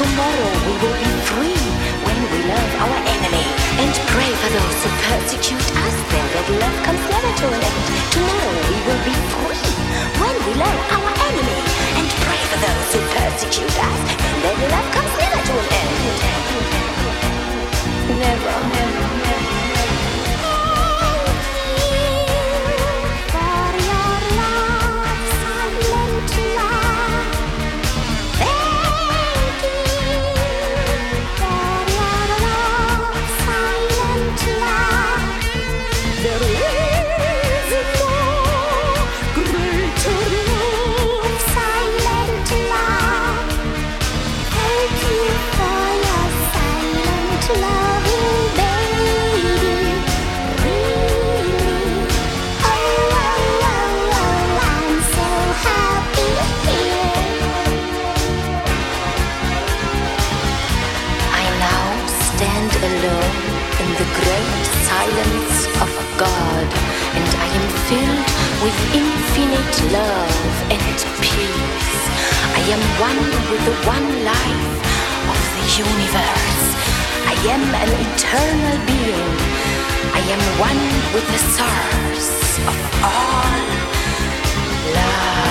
Tomorrow we will be free when we love our enemy and pray for those who persecute us. Then that love comes never to an end. Tomorrow we will be free when we love our enemy and pray for those who persecute us. Then that love comes never to an end. Never, never, never. Silence of God, and I am filled with infinite love and peace. I am one with the one life of the universe. I am an eternal being. I am one with the source of all love.